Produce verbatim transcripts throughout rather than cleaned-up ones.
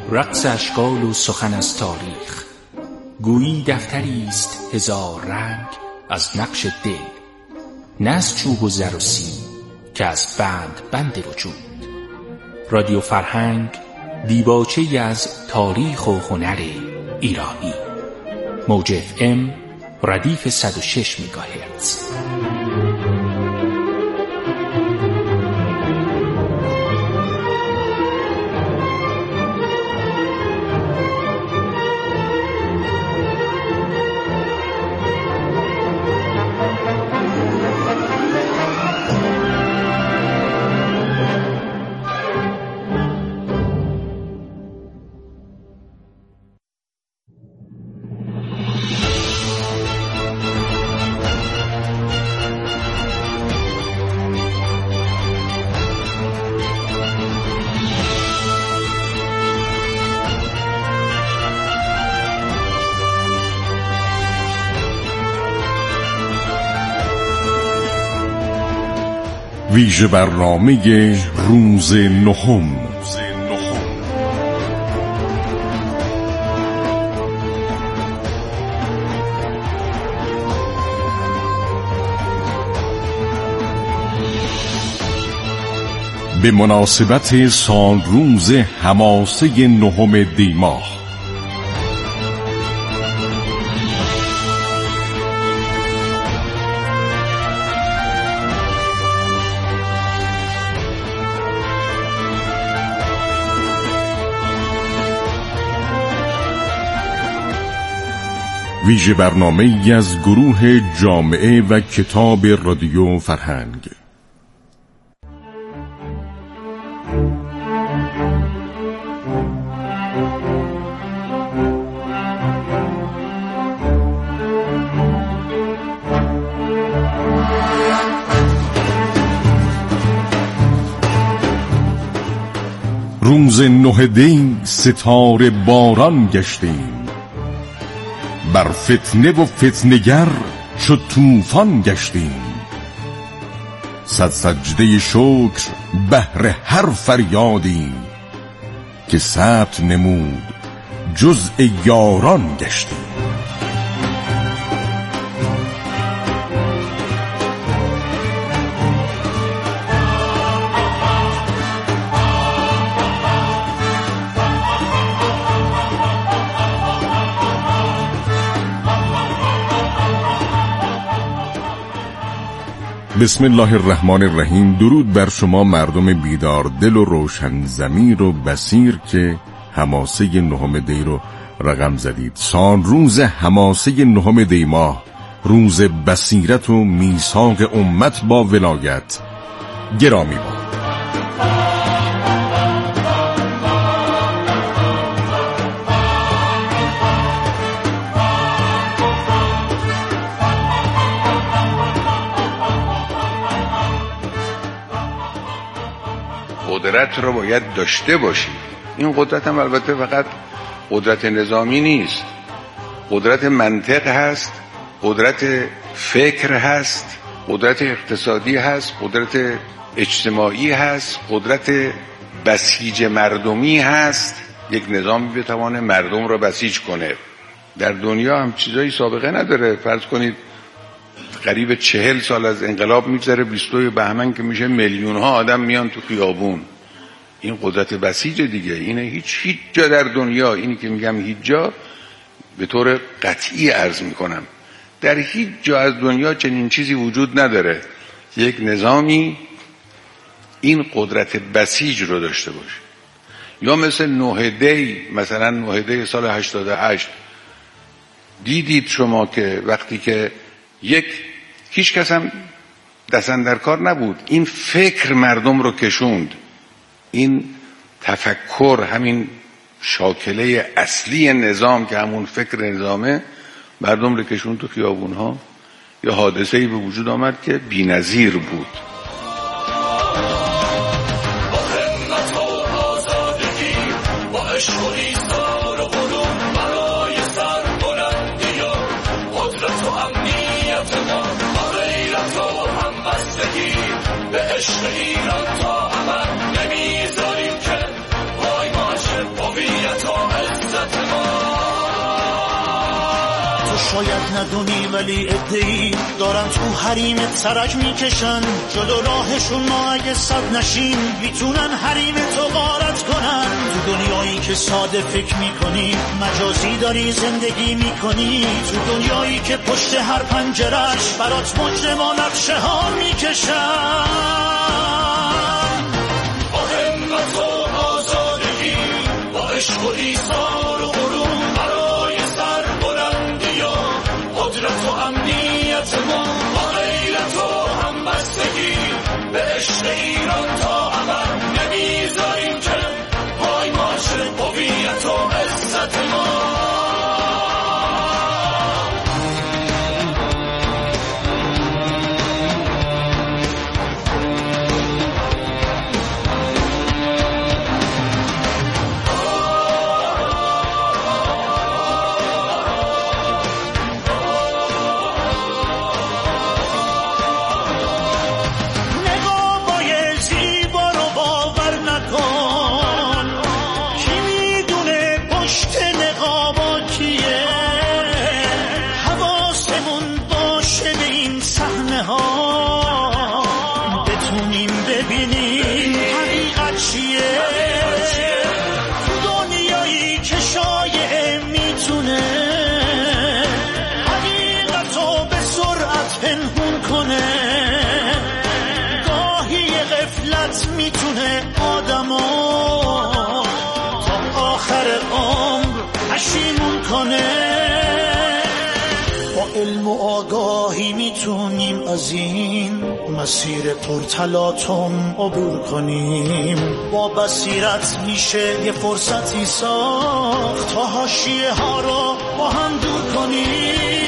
رقص اشکال و سخن از تاریخ، گویی دفتری است هزار رنگ از نقش دل، نه از چوب و زر و سیم که از بند بند وجود. رادیو فرهنگ دیباچه‌ای از تاریخ و هنر ایرانی. موج اف ام ردیف صد و شش مگاهرتز. ویژه برنامه روز نهم. به مناسبت سال روز حماسه نهم دی ماه، ویژه برنامه ای از گروه جامعه و کتاب رادیو فرهنگ. روز نه دی ستاره باران گشتیم، بر فتنه و فتنگر چو طوفان گشتیم. صد سجده شکر بهر هر فریادی، که ثبت نمود جزء یاران گشتیم. بسم الله الرحمن الرحیم. درود بر شما مردم بیدار دل و روشن ضمیر و بصیر که حماسه نهم دی رو رقم زدید. سال روز حماسه نهم دی ماه، روز بصیرت و میثاق امت با ولایت گرامی باد. قدرت رو باید داشته باشی. این قدرت هم البته فقط قدرت نظامی نیست، قدرت منطق هست، قدرت فکر هست، قدرت اقتصادی هست، قدرت اجتماعی هست، قدرت بسیج مردمی هست. یک نظام بتوانه مردم رو بسیج کنه. در دنیا هم چیزایی سابقه نداره. فرض کنید قریب چهل سال از انقلاب میگذره، بیستوی بهمن که میشه میلیون ها آدم میان تو خیابون. این قدرت بسیج دیگه. اینه هیچ هیچ جا در دنیا، اینی که میگم هیچ جا به طور قطعی عرض میکنم، در هیچ جا از دنیا چنین چیزی وجود نداره که یک نظامی این قدرت بسیج رو داشته باشه. یا مثل نه دی، مثلا نه دی سال هشتاد و هشت، دیدید شما که وقتی که یک هیچ کس هم دستن در کار نبود، این فکر مردم رو کشوند. این تفکر، همین شاکله اصلی نظام که همون فکر نظامه، مردم رو کشوند تو خیابون ها. یا حادثه‌ای به وجود آمد که بی‌نظیر بود. به عشق ایران تا ابد نمیذاریم که وای باشه هویت شاید ندونی ولی عده‌ای دارن تو حریمت سرک میکشن، جلو راهشون ما اگه صد نشیم میتونن حریم تو غارت کنن. تو دنیایی که ساده فکر میکنی مجازی داری زندگی میکنی، تو دنیایی که پشت هر پنجرش برات مجرما نقشه ها میکشن. با همت و آزادگی، با عشق و ایثار و غرور، برای سربلندی و قدرت و امنیت ما، با غیرت و همبستگی به عشق ایران تا ابد نمیذاریم که پای ماشه هویت و عزت ما. میتونه آدمو تا آخر عمر پشیمون کنه. با علم و آگاهی میتونیم از این مسیر پرتلاطم عبور کنیم، با بصیرت میشه یه فرصتی ساخت تا حاشیه ها رو با هم دور کنیم.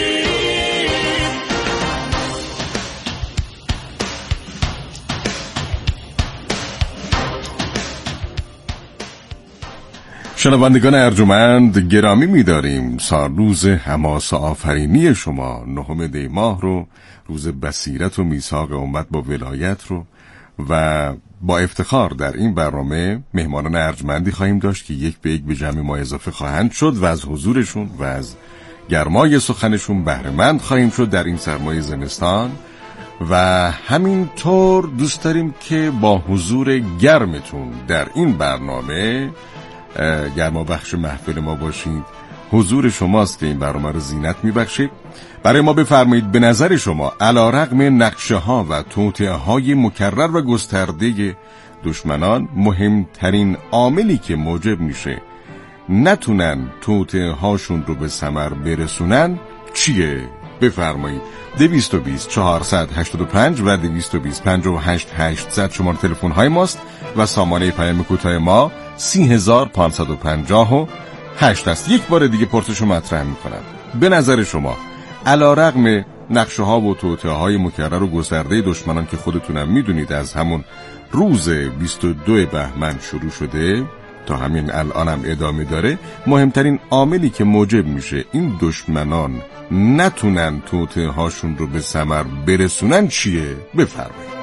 شنوندگان ارجمند گرامی می‌داریم، سالروز حماسه آفرینی شما نهم دی ماه رو، روز بصیرت و میثاق امت با ولایت رو و با افتخار در این برنامه مهمانان ارجمندی خواهیم داشت که یک به یک به جمع ما اضافه خواهند شد و از حضورشون و از گرمای سخنشون بهره مند خواهیم شد در این سرمای زمستان. و همینطور دوست داریم که با حضور گرمتون در این برنامه گرما بخش محفل ما باشید. حضور شماست که این برنامه رو زینت میبخشید. برای ما بفرمایید به نظر شما علیرغم نقشه ها و توطئه های مکرر و گسترده دشمنان، مهمترین عاملی که موجب میشه نتونن توطئه هاشون رو به ثمر برسونن چیه؟ بفرمایید. دویست و بیست چهارصد و هشتاد و پنج و دویست و بیست پنجاه و هشت هشتصد شماره تلفن های ماست و سامانه پیام کوتاه ما سی هزار پانصد و پنجاه و هشت است. یک بار دیگه پرسشو مطرح میکنم. به نظر شما علیرغم نقشه ها و توطئه های مکرر و گسترده دشمنان که خودتونم میدونید از همون روز بیست و دو بهمن شروع شده تا همین الانم ادامه داره، مهمترین عاملی که موجب میشه این دشمنان نتونن توطئه هاشون رو به ثمر برسونن چیه؟ بفرمایید.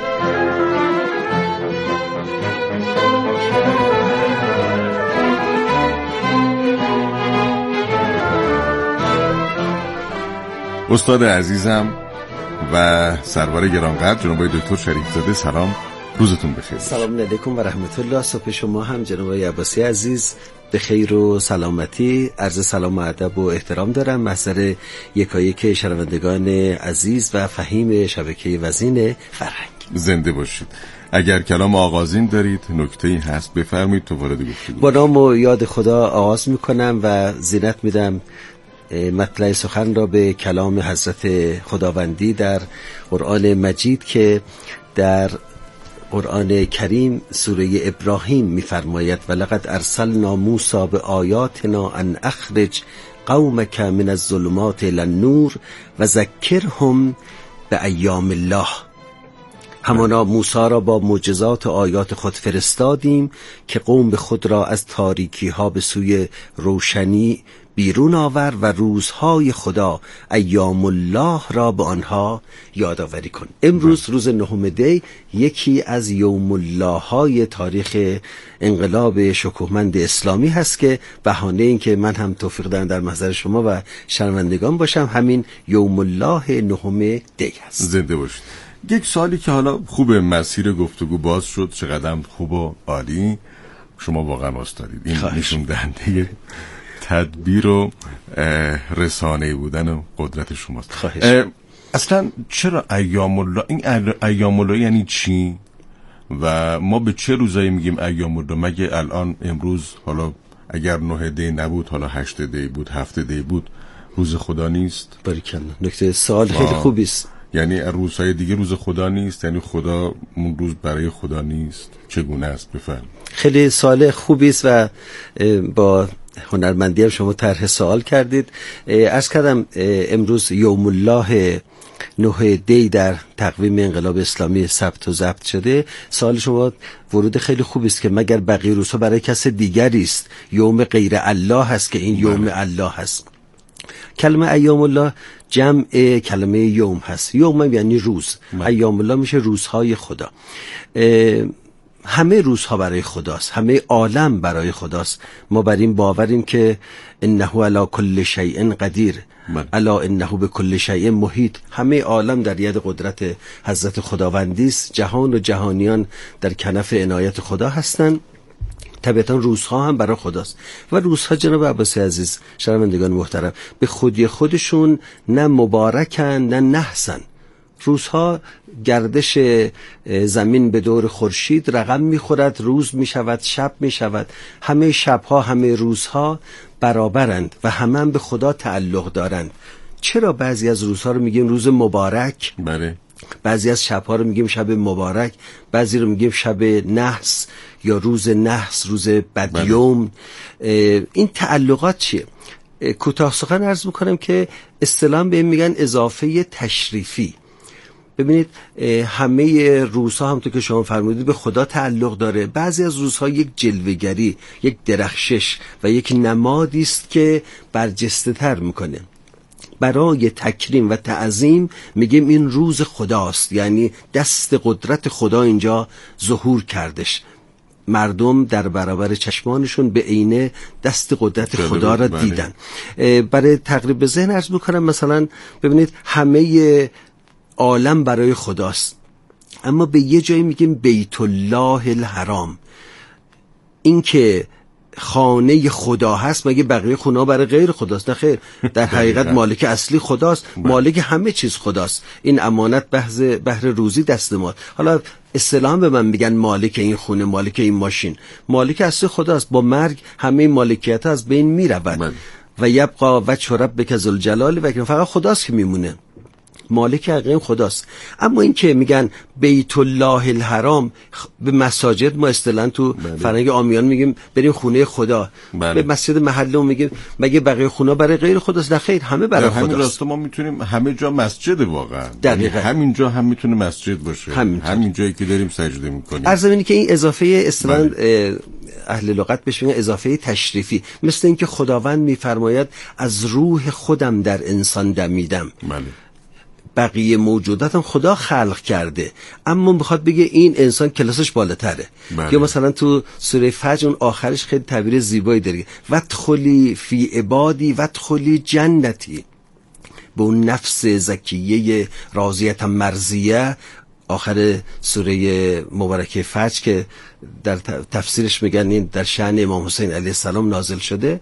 استاد عزیزم و سرور گرانقدر جناب دکتر شریفزاده، سلام، روزتون بخیر. سلام علیکم و رحمت الله. صبح شما هم جناب عباسی عزیز به خیر و سلامتی. عرض سلام و ادب و احترام دارم محضر یکایک شنوندگان عزیز و فهیم شبکه وزین فرهنگ. زنده باشید. اگر کلام آغازین دارید، نکته‌ای هست بفرمایید تو وارد گفتگو. با نام و یاد خدا آغاز میکنم و زینت میدم مطلع سخن را به کلام حضرت خداوندی در قرآن مجید که در قرآن کریم سوره ابراهیم می‌فرماید ولقد ارسلنا موسی بآیاتنا ان اخرج قومک من الظلمات الی النور و ذکرهم بایام الله. همانا موسی را با معجزات و آیات خود فرستادیم که قوم خود را از تاریکی ها به سوی روشنی بیرون آور و روزهای خدا ایام الله را به آنها یادآوری کن. امروز روز نهم دی یکی از یوم الله های تاریخ انقلاب شکوهمند اسلامی هست که بهانه این که من هم توفیق دارم در محضر شما و شنوندگان باشم همین یوم الله نهم دی هست. زنده باشید. یک سوالی که حالا خوب مسیر گفتگو باز شد، چقدر خوب و عالی، شما واقعا استادید. این نشون دهنده تدبیر و رسانه‌ای بودن و قدرت شماست. اصلا چرا ایام الله، این ایام الله یعنی چی و ما به چه روزایی میگیم ایام الله؟ مگه الان امروز حالا اگر نه دی نبود، حالا هشت دی بود، هفت دی بود، روز خدا نیست؟ باریکلا، نکته سوال خیلی خوبی است. یعنی روزهای دیگه روز خدا نیست؟ یعنی خدا اون روز برای خدا نیست؟ چگونه است؟ بفرمایید. خیلی سوال خوبی است و با هنرمندی هم شما طرح سوال کردید. عرض کردم امروز یوم الله نه دی در تقویم انقلاب اسلامی ثبت و ضبط شده. سوال شما ورود خیلی خوبی است که مگر بقیه روزها برای کس دیگری است؟ یوم غیر الله هست که این یوم الله هست. کلمه ایام الله جمع کلمه یوم هست. یوم یعنی روز، ایام الله میشه روزهای خدا. همه روزها برای خداست، همه عالم برای خداست. ما بر این باوریم که انه علی کل شیء قدیر، الا انه بكل شیء محیط. همه عالم در ید قدرت حضرت خداوندی است. جهان و جهانیان در کنف عنایت خدا هستند. طبیعتا روزها هم برای خداست و روزها جناب عباسی عزیز، شنوندگان محترم، به خودی خودشون نه مبارکن نه نحسن. روزها گردش زمین به دور خورشید رقم میخورد، روز میشود، شب میشود. همه شبها، همه روزها برابرند و همه هم به خدا تعلق دارند. چرا بعضی از روزها رو میگیم روز مبارک؟ بله. بعضی از شبها رو میگیم شب مبارک، بعضی رو میگیم شب نحس یا روز نحس، روز بدیوم. این تعلقات چیه؟ کوتاه سخن عرض میکنم که اصطلاحاً به این میگن اضافه تشریفی. ببینید همه روزها همونطور که شما فرمودید به خدا تعلق داره. بعضی از روزها یک جلوه‌گری، یک درخشش و یک نمادی است که برجسته تر میکنه. برای تکریم و تعظیم میگیم این روز خداست، یعنی دست قدرت خدا اینجا ظهور کردش. مردم در برابر چشمانشون به عینه دست قدرت خدا را دیدن. برای تقریب ذهن عرض میکنم مثلا ببینید همه عالم برای خداست، اما به یه جایی میگیم بیت الله الحرام. این که خانه خدا هست، مگه بقیه خونه برای غیر خداست؟ نه خیر، در حقیقت مالک اصلی خداست، مالک همه چیز خداست. این امانت بحث بهر روزی دست ما. حالا اصطلاحاً به من میگن مالک این خونه، مالک این ماشین، مالک اصلی خداست. با مرگ همه مالکیت از بین میرود و یبقى وجه ربک ذوالجلال و اکرام، فقط خداست که میمونه، مالک حقیقی خداست. اما این که میگن بیت الله الحرام، به مساجد ما اصطلاحاً تو فرهنگ عامیان میگیم بریم خونه خدا. بله. به مسجد محله میگیم مگه بقیه خونه برای غیر خداست؟ نه خیر، همه برای خداست. همین راستا ما میتونیم همه جا مسجد، واقعا دقیقاً همین جا هم میتونه مسجد باشه، همین, همین جایی که داریم سجده میکنیم. عرض اینه که این اضافه اصطلاحاً اهل لغت بهش میگن اضافه تشریفی، مثل اینکه خداوند میفرماید از روح خودم در انسان دمیدم. بله. بقیه موجودات هم خدا خلق کرده، اما میخواد بگه این انسان کلاسش بالاتره. بله. یا مثلا تو سوره فجر اون آخرش خیلی تعبیر زیبایی داره، وادخلی فی عبادی وادخلی جنتی. به اون نفس زکیه راضیه مرضیه آخر سوره مبارکه فجر که در تفسیرش میگن این در شأن امام حسین علیه السلام نازل شده.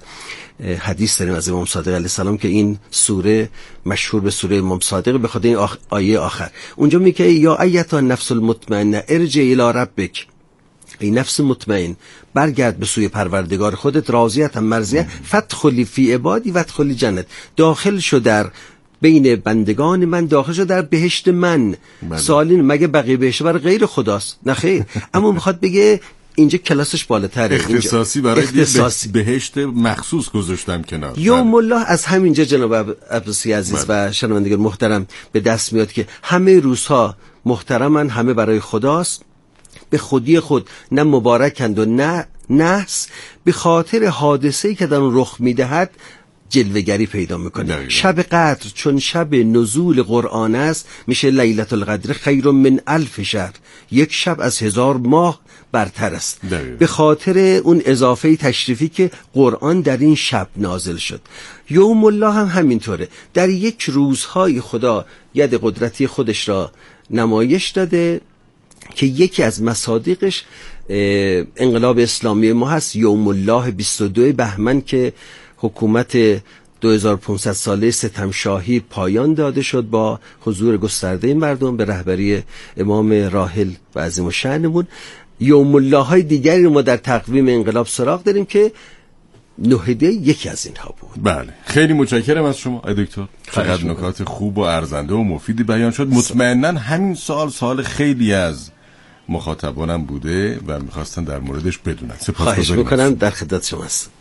حدیث داریم از امام صادق علیه السلام که این سوره مشهور به سوره امام صادق به خاطر این آخ... آیه آخر. اونجا میگه یا ایتا نفس المطمئنه ارجع الی ربک، ای نفس مطمئن برگرد به سوی پروردگار خودت، راضیه مرضیه، فادخلی فی عبادی وادخلی جنت، داخل شو در بین بندگان من، داخل شو در بهشت من. سوالین مگه بقیه بهشت برای غیر خداست؟ نه خیر، اما میخواد بگه اینجا کلاسش بالاتره، اختصاصی برای اختصاصی. بهشت مخصوص گذاشتم کنار. یوم الله از همینجا جناب عباسی عزیز و شنوندگان محترم به دست میاد که همه روزها محترمن، همه برای خداست، به خودی خود نه مبارکند و نه نحس. به خاطر حادثه‌ای که در اون رخ میدهد جلوه‌گری پیدا میکنه. شب قدر چون شب نزول قرآن است میشه لیلة القدر خیر من الف شهر، یک شب از هزار ماه برتر است، به خاطر اون اضافه تشریفی که قرآن در این شب نازل شد. یوم الله هم همینطوره، در یک روزهای خدا ید قدرتی خودش را نمایش داده که یکی از مصادیقش انقلاب اسلامی ما هست، یوم الله بیست و دو بهمن که حکومت دو هزار و پانصد ساله ستمشاهی پایان داده شد با حضور گسترده مردم به رهبری امام راحل و عظیم الشأنمون. یوم الله های دیگری ما در تقویم انقلاب سراغ داریم که نهده یکی از اینها بود. بله، خیلی متشکرم از شما آقای دکتر، چقدر نکات خوب و ارزنده و مفیدی بیان شد. مطمئناً همین سوال سوال خیلی از مخاطبانم بوده و میخواستن در موردش بدونن. خواهش میکنم، در خدمت شما هستم.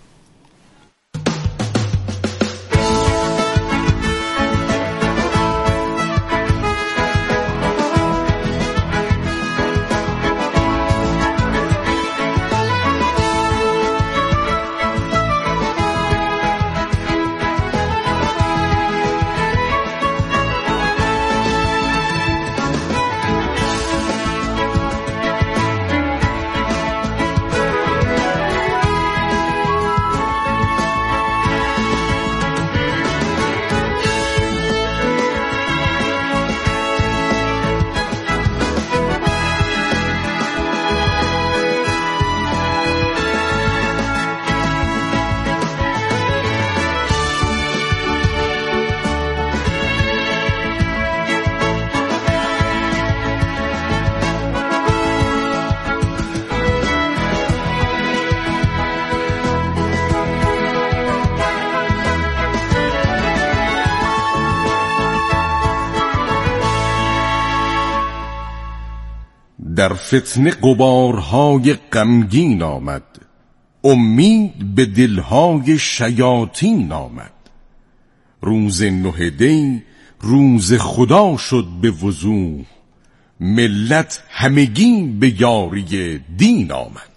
در فتنه غبارهای غمگین آمد، امید به دلهای شیاطین آمد. روز نهده روز خدا شد به وضوح، ملت همگی به یاری دین آمد.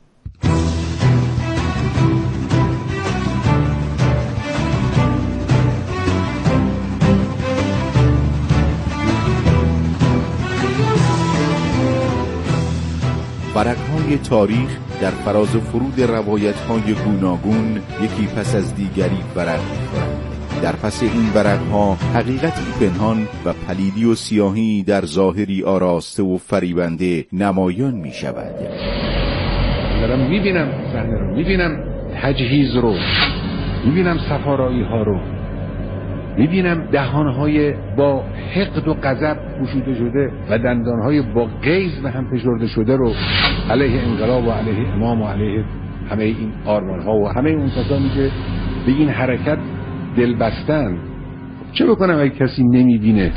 ورق‌های تاریخ در فراز و فرود روایت‌های گوناگون یکی پس از دیگری ورق می‌خورند. در پس این ورق‌ها حقیقتی پنهان و پلیدی و سیاهی در ظاهری آراسته و فریبنده نمایان می‌شود. دارم می‌بینم صحنه رو، می‌بینم تجهیز رو، می‌بینم سفارایی‌ها رو، می‌بینم دهان‌های با حقد و غضب پوشیده شده و دندان‌های با غیظ به هم فشرده شده رو علیه انقلاب و علیه امام و علیه همه این آرمان‌ها و همه اون کسانی که به این حرکت دل بستن. چه بکنم اگه کسی نمی‌بینه؟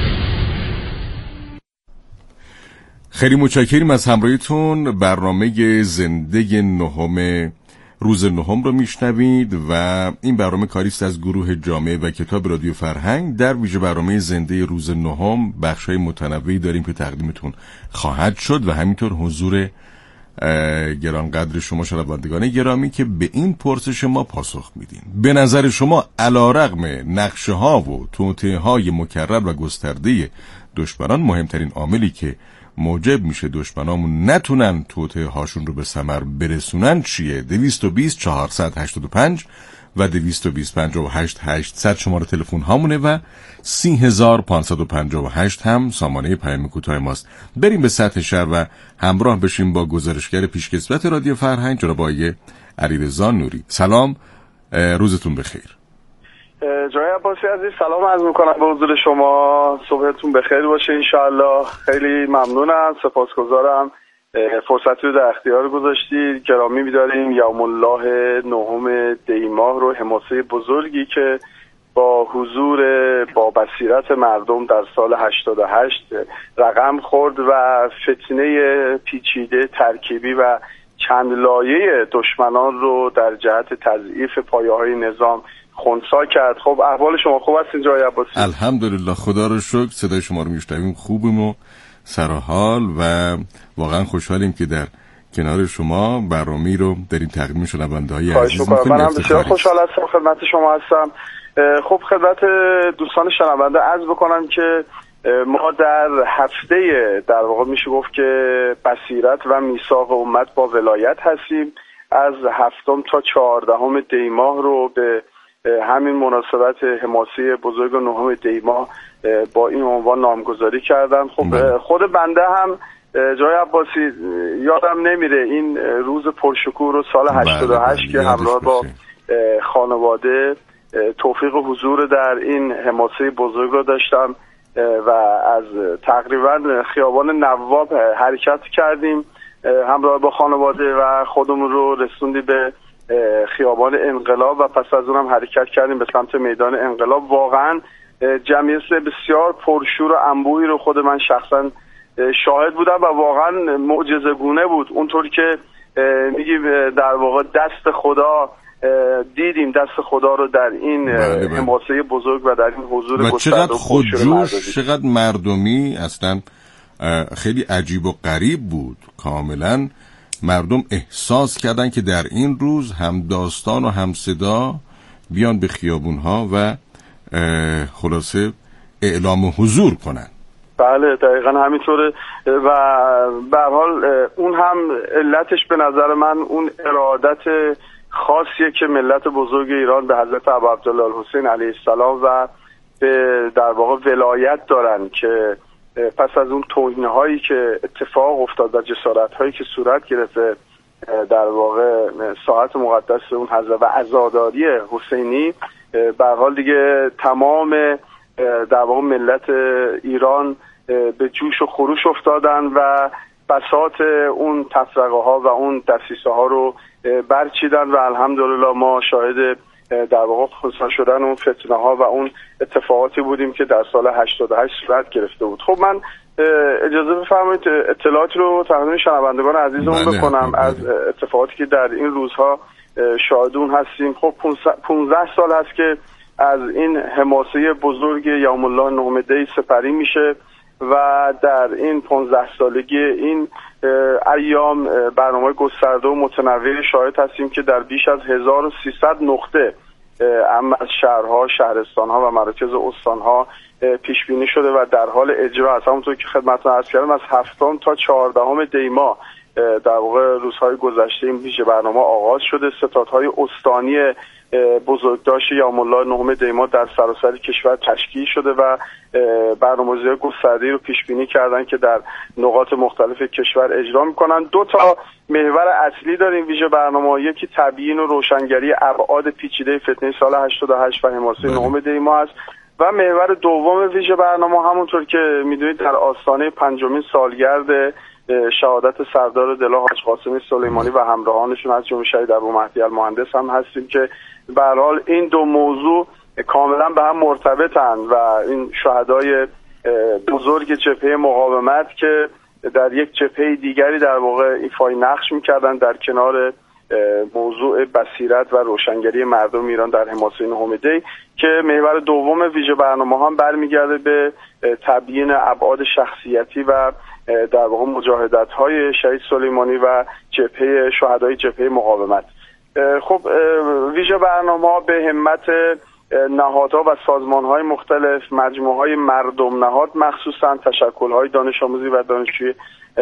خیلی متشکریم از همراهیتون. برنامه زنده نهم روز نهم رو میشنوید و این برنامه کاریست از گروه جامعه و کتاب رادیو فرهنگ. در ویژه برنامه زنده روز نهم بخشای متنوعی داریم که تقدیمتون خواهد شد و همینطور حضور گرانقدر شما شنوندگان گرامی که به این پرسش ما پاسخ میدین. به نظر شما علیرغم نقشه ها و توطئه های مکرر و گسترده دشمنان مهمترین عاملی که موجب میشه دشمنامون نتونن توطئه هاشون رو به ثمر برسونن چیه؟ دویست و بیست چهارصد و هشتاد و پنج و دویست و بیست پنجاه و هشت هشتصد شماره تلفن هامونه و سی هزار و پانصد و پنجاه و هشت هم سامانه پیام کوتاه ماست. بریم به سطح شهر و همراه بشیم با گزارشگر پیشکسوت رادیو فرهنگ جناب آقای علیرضا نوری. سلام، روزتون بخیر. جناب عباسی عزیز سلام عرض میکنم به حضور شما، صبحتون بخیر باشه انشاءالله. خیلی ممنونم، سپاسگزارم فرصتی رو در اختیار گذاشتید. گرامی می‌داریم یوم الله نهم دی ماه رو، حماسه بزرگی که با حضور با بصیرت مردم در سال هشتاد و هشت رقم خورد و فتنه پیچیده ترکیبی و چند لایه دشمنان رو در جهت تضعیف پایه‌های نظام خنثی کرد. خب احوال شما خوب است اینجا عباسی؟ الحمدلله، خدا رو شکر. صدای شما رو میشنویم، خوبیم و سرحال و واقعا خوشحالیم که در کنار شما برنامه‌ای رو داریم تقدیم شنونده‌های عزیز می‌کنیم. من هم بسیار خوشحال هستم خدمت شما هستم. خب خدمت دوستان شنونده عرض بکنم که ما در هفته در واقع میشه گفت که بصیرت و میثاق امت با ولایت هستیم. از هفتم تا چهاردهم دی ماه رو به همین مناسبت حماسه بزرگ نهم دی ماه با این عنوان نامگذاری کردم. خب خود بنده هم جای عباسی یادم نمیره این روز پرشکوه رو سال هشتاد و هشت که همراه با خانواده توفیق حضور در این حماسه بزرگ رو داشتم و از تقریبا خیابان نواب حرکت کردیم همراه با خانواده و خودمون رو رسوندی به خیابان انقلاب و پس از اونم حرکت کردیم به سمت میدان انقلاب. واقعا جمعیت بسیار پرشور و انبوهی رو خود من شخصا شاهد بودم و واقعا معجزه گونه بود. اونطور که میگیم در واقع دست خدا دیدیم، دست خدا رو در این حماسه بزرگ و در این حضور و چقدر خودجوش، چقدر مردمی، اصلا خیلی عجیب و غریب بود. کاملا مردم احساس کردن که در این روز هم داستان و هم صدا بیان به خیابونها و خلاصه اعلام حضور کنن. بله دقیقا همینطوره و به هر حال اون هم علتش به نظر من اون ارادت خاصیه که ملت بزرگ ایران به حضرت ابا عبدالله الحسین علیه السلام و به در واقع ولایت دارن که پس از اون توهین‌هایی که اتفاق افتاد و جسارت‌هایی که صورت گرفته در واقع ساعت مقدس اون حضرت و عزاداری حسینی، به هر حال دیگه تمام در واقع ملت ایران به جوش و خروش افتادن و بساط اون تفرقه ها و اون دسیسه ها رو برچیدن و الحمدلله ما شاهد در واقع خونسا شدن اون فتنه ها و اون اتفاقاتی بودیم که در سال هشتاد و هشت صورت گرفته بود. خب من اجازه بفرمایید اطلاعاتی رو تقدیم شنوندگان عزیزمون بکنم از اتفاقاتی که در این روزها شاهدون هستیم. خب پانزده سال هست که از این حماسه بزرگ یوم الله نهم دی سپری میشه و در این پانزده سالگی این ایام برنامه گسترده و متنوع شاهد هستیم که در بیش از هزار و سیصد نقطه اما از شهرها، شهرستانها و مراکز استانها پیش بینی شده و در حال اجرا است. همونطور که خدمتتون عرض کردم از هفتم تا چهاردهم دی ماه در واقع روزهای گذشته این ویژه برنامه آغاز شده. ستادهای استانی بزرگداشت یوم الله نهم دی ماه در سراسر کشور تشکیل شده و برنامه‌ریزی گسترده‌ای رو پیش بینی کردن که در نقاط مختلف کشور اجرا می‌کنن. دو تا محور اصلی داریم ویژه برنامه، یکی تبیین و روشنگری ابعاد پیچیده فتنه سال هشتاد و هشت و حماسه نهم دی ماه است و محور دوم ویژه برنامه همونطور که می‌دونید در آستانه پنجمین سالگرد شهادت سردار دلا حاج قاسم سلیمانی و همراهانشون از جمله شهید ابومهدی المهندس هم هستیم که به هر حال این دو موضوع کاملا به هم مرتبطن و این شهدای بزرگ جبهه مقاومت که در یک جبهه دیگری در واقع ایفای نقش میکردن در کنار موضوع بصیرت و روشنگری مردم ایران در حماسه نهم دی که محور دوم ویژه برنامه هم برمیگرده به تبیین ابعاد شخصیتی و در واقع مجاهدت های شهید سلیمانی و جبهه شهدای جبهه مقاومت. خب ویژه برنامه به همت نهادها و سازمان‌های مختلف، مجموعه‌های مردم نهاد مخصوصاً تشکل‌های دانش آموزی و دانشجویی،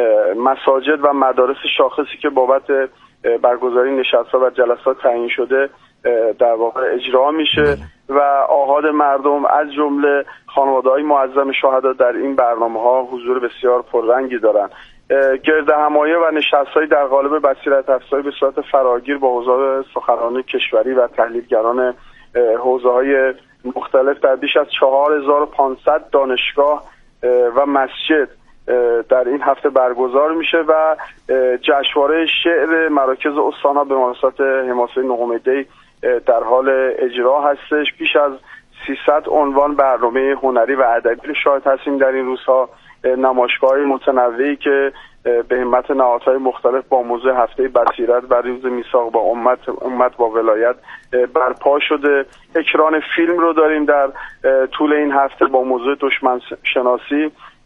مساجد و مدارس شاخصی که بابت برگزاری نشست‌ها و جلسات تعیین شده در واقع اجرا میشه و آحاد مردم از جمله خانواده‌های معظم شهدا در این برنامه‌ها حضور بسیار پررنگی دارن. گرد همایه و نشست‌های در قالب بصیرت افزایی به صورت فراگیر با حضار سخنرانان کشوری و تحلیلگران حوزه‌های مختلف در بیش از چهار هزار و پانصد دانشگاه و مسجد در این هفته برگزار میشه و جشنواره شعر مراکز استان‌ها به مناسبت حماسه نهم دی در حال اجرا هستش. بیش از سیصد عنوان برنامه هنری و ادبی شاهد هستیم در این روزها. نمایشگاه‌های متنوعی که به همت نهادهای مختلف با موضوع هفته بصیرت و روز میثاق با امت امت با ولایت برپا شده. اکران فیلم رو داریم در طول این هفته با موضوع دشمن شناسی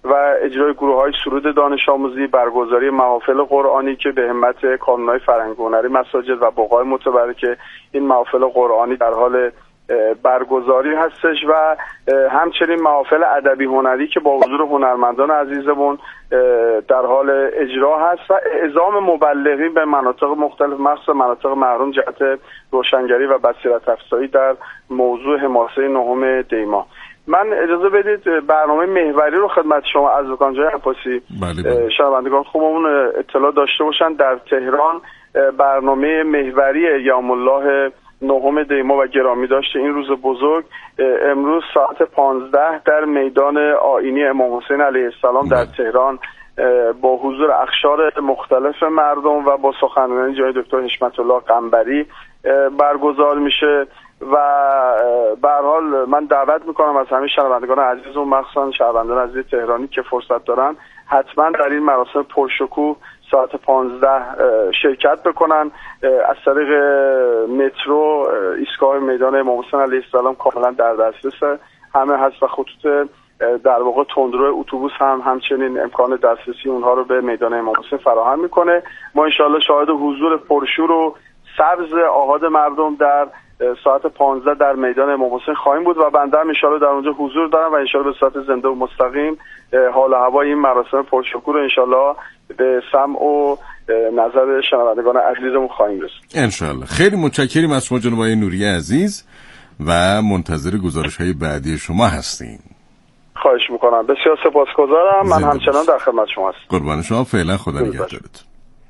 و اجرای گروه‌های سرود دانش آموزی، برگزاری محافل قرآنی که به همت کانون‌های فرهنگ و هنری مساجد و بقاع متبرکه این محافل قرآنی در حال برگزاری هستش و همچنین محافل ادبی هنری که با حضور هنرمندان عزیزمون در حال اجرا هست و اعزام مبلغین به مناطق مختلف مخصوصا مناطق محروم جهت روشنگری و بصیرت افزایی در موضوع حماسه نهم دی‌ماه. من اجازه بدید برنامه محوری رو خدمت شما عرض کنم جناب عباسی. بله شنوندگان خوبمون اطلاع داشته باشن در تهران برنامه محوری یوم الله نهم دی‌ماه و گرامی داشته این روز بزرگ امروز ساعت پانزده در میدان آیینی امام حسین علیه السلام در تهران با حضور اقشار مختلف مردم و با سخنرانی جناب دکتر حشمت الله قنبری برگزار میشه و به هر حال من دعوت میکنم از همه شنوندگان عزیز و مخصوصا شنوندگان عزیز تهرانی که فرصت دارن حتما در این مراسم پرشکوه ساعت پانزده شرکت بکنن. از طریق مترو ایستگاه میدان امام حسین علیه السلام کاملا در دسترس همه هست و خطوط در واقع تندرو اتوبوس هم همچنین امکان دسترسی اونها رو به میدان امام حسین فراهم میکنه. ما انشالله شاهد حضور پرشور و سبز آحاد مردم در ساعت پانزده در میدان امام حسین خواهیم بود و بنده هم انشالله در اونجا حضور دارم و انشالله به صورت زنده و مستقیم حال و هوای این مراسم پرشکوه رو انشالله به سمع و نظر شنوندگان عزیزمون خواهیم رسید انشالله. خیلی متشکریم از شما جناب آقای نوری عزیز و منتظر گزارش‌های بعدی شما هستیم. خواهش میکنم. بسیار سپاسگزارم. من همچنان در خدمت شما هستم. قربان شما. فعلا خدا نگهدارت.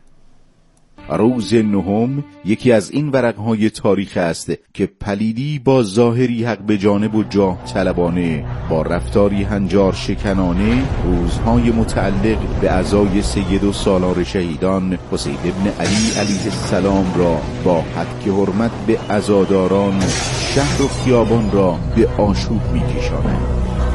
روز نهم یکی از این ورقهای تاریخ است که پلیدی با ظاهری حق به جانب و جاه طلبانه با رفتاری هنجار شکنانه روزهای متعلق به عزای سید و سالار شهیدان حسین ابن علی علیه السلام را با حق حرمت به عزاداران شهر و خیابان را به آشوب می‌کشاند.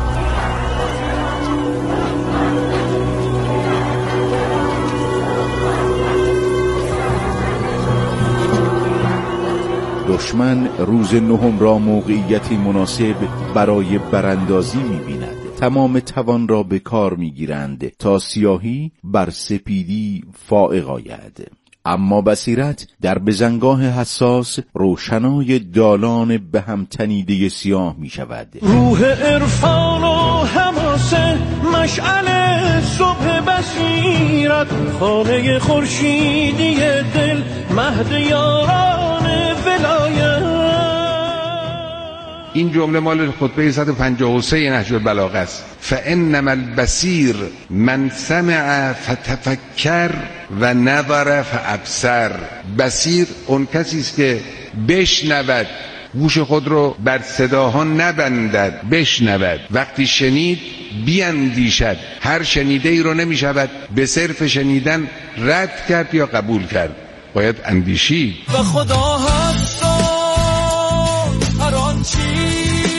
دشمن روز نهم را موقعیتی مناسب برای براندازی می‌بیند. تمام توان را به کار می‌گیرند تا سیاهی بر سپیدی فائق آید. اما بصیرت در بزنگاه حساس روشنای دالان به هم تنیده سیاه می شود. روح عرفان و حماسه مشعل صبح بصیرت خانه خورشیدی دل مهد یاران ولایت. این جمله مال خطبه صد و پنجاه و سه نهج البلاغه است. فانما البصیر من سمع فتفکر و نظر فابصر. بصیر اون کسی است که بشنود، گوش خود رو بر صداها نبندد، بشنود، وقتی شنید بیاندیشد. هر شنیده ای رو نمی شود به صرف شنیدن رد کرد یا قبول کرد، باید اندیشید. و خدا هست هر آن چی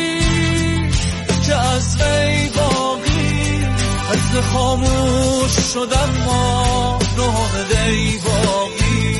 که از وی باقی از خاموش شدن ما نه دی باقی.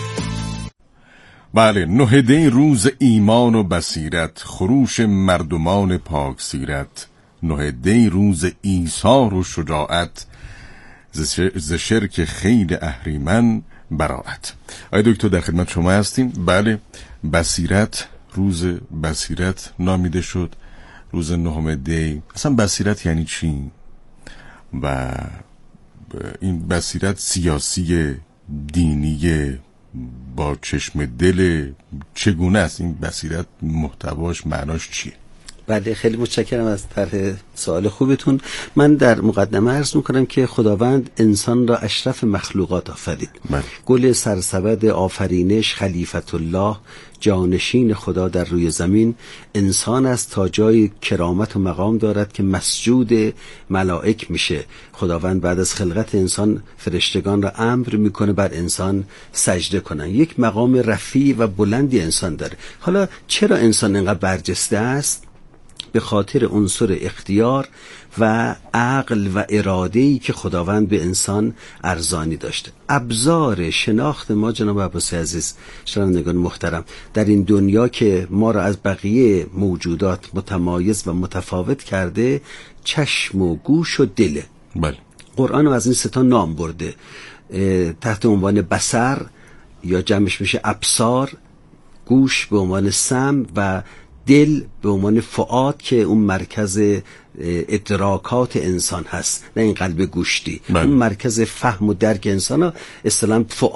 بله، نه دی روز ایمان و بصیرت، خروش مردمان پاک سیرت. نه دی روز ایثار و شجاعت، ز شرک خیل اهریمن براعت. آیا دکتر در خدمت شما هستیم. بله، بصیرت، روز بصیرت نامیده شد، روز نهم دی. اصلا بصیرت یعنی چی؟ و این بصیرت سیاسی، دینی، با چشم دل، چگونه است این بصیرت؟ محتواش، معناش چیه؟ بله، خیلی متشکرم از طرح سوال خوبتون. من در مقدمه عرض میکنم که خداوند انسان را اشرف مخلوقات آفرید. بله. گل سرسبد آفرینش، خلیفت الله، جانشین خدا در روی زمین انسان است تا جای کرامت و مقام دارد که مسجود ملائک میشه. خداوند بعد از خلقت انسان فرشتگان را امر میکنه بر انسان سجده کنن. یک مقام رفیع و بلندی انسان داره. حالا چرا انسان اینقدر برجسته است؟ به خاطر عنصر اختیار و عقل و اراده‌ای که خداوند به انسان ارزانی داشته. ابزار شناخت ما جناب عباسی عزیز، شنوندگان محترم، در این دنیا که ما را از بقیه موجودات متمایز و متفاوت کرده، چشم و گوش و دله. بله. قرآن از این سه تا نام برده تحت عنوان بصر یا جمعش میشه ابصار، گوش به عنوان سمع و دل به عنوان فؤاد که اون مرکز ادراکات انسان هست، نه این قلب گوشتی. بله. اون مرکز فهم و درک انسان ها اصطلاحاً فؤاد